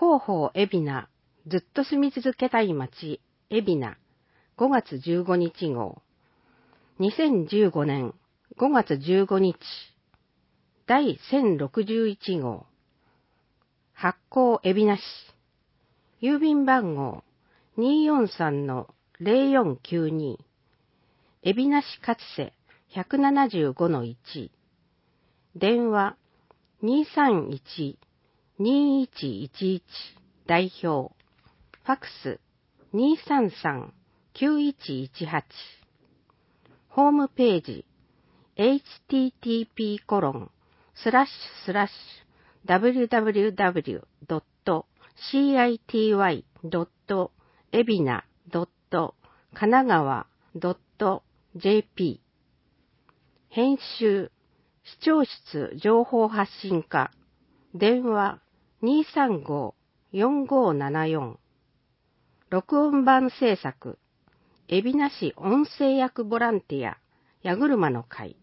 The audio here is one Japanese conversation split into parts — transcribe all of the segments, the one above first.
広報海老名、ずっと住み続けたい街、海老名、5月15日号。2015年5月15日、第1061号。発行海老名市。郵便番号 243-0492。海老名市勝瀬 175-1。電話231-2111代表。ファクス233-9118。ホームページ http://www.city.ebina.kanagawa.jp 編集視聴室情報発信課電話235-4574録音版制作海老名市音声役ボランティア矢車の会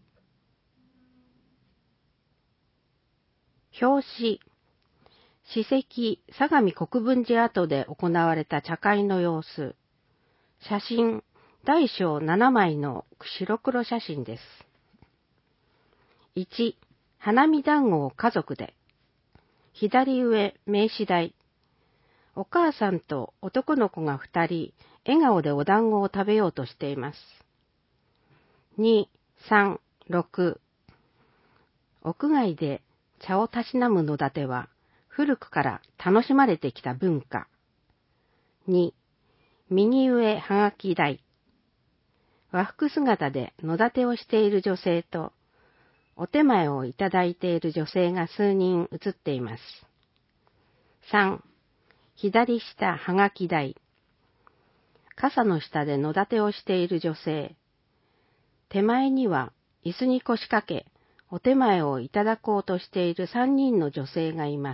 表紙史跡相模国分寺跡で行われた茶会の様子写真大小7枚の白黒写真です。1. 花見団子を家族で左上名刺台お母さんと男の子が2人笑顔でお団子を食べようとしています。2、3、6屋外で茶をたしなむ野立ては古くから楽しまれてきた文化。2、右上はがき台和服姿で野立てをしている女性とお手前をいただいている女性が数人写っています。3、左下はがき台傘の下で野立てをしている女性。手前には椅子に腰掛け、お手前をいただこうとしている3人の女性がいます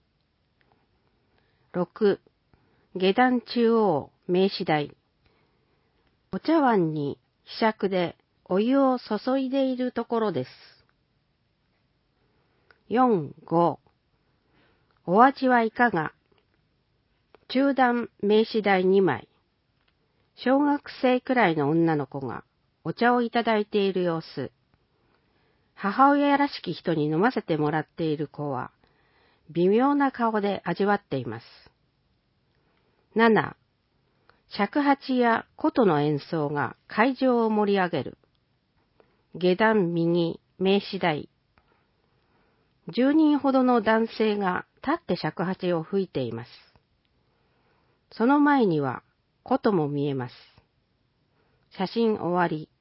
。6. 下段中央名刺台。お茶碗にひしゃくでお湯を注いでいるところです。4、5. お味はいかが？中段名刺台2枚。小学生くらいの女の子がお茶をいただいている様子。母親らしき人に飲ませてもらっている子は微妙な顔で味わっています。7. 尺八や琴の演奏が会場を盛り上げる。下段右名刺台。10人ほどの男性が立って尺八を吹いています。その前には琴も見えます。写真終わり。